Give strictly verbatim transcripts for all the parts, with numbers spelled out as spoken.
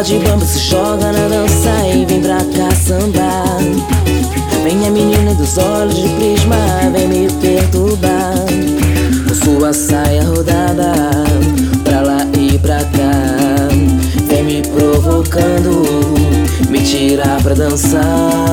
Ela de bamba se joga na dança e vem pra cá sambar. Vem a menina dos olhos de prisma, vem me perturbar. Com sua saia rodada, pra lá e pra cá. Vem me provocando, me tirar pra dançar.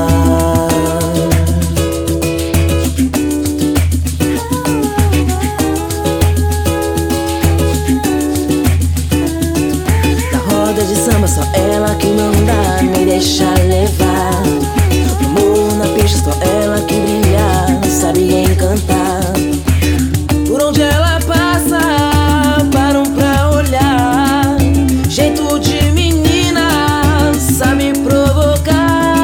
De samba, só ela que manda, me deixa levar. No morro, na pista, só ela que brilha, sabe encantar. Por onde ela passa, param pra olhar. Jeito de menina, sabe provocar.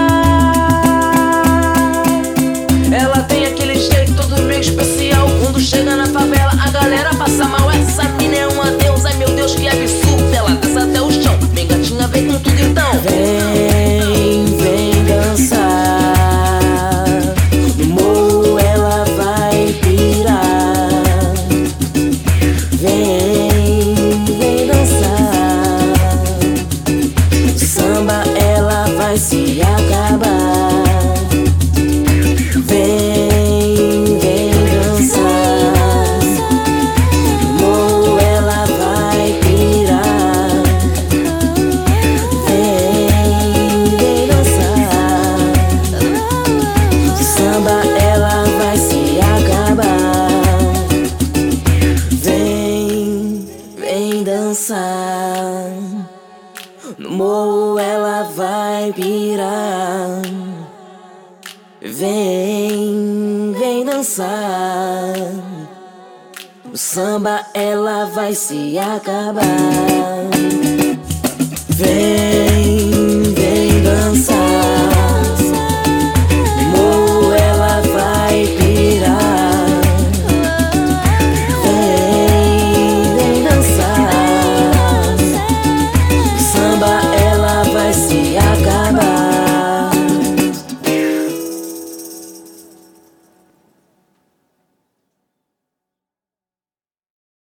Ela tem aquele jeito todo meio especial. Quando chega na favela, a galera passa mal. Essa mina é uma deusa, ai meu Deus, que absurdo. Ela dança até o chão. Vem gatinha, vem com tudo então. Vem, vem dançar. No morro ela vai pirar. Vem, vem dançar. No samba ela vai se acabar. Vem, vem dançar. No morro ela vai pirar. No morro ela vai pirar. Vem, vem dançar. No samba ela vai se acabar. Vem, vem dançar.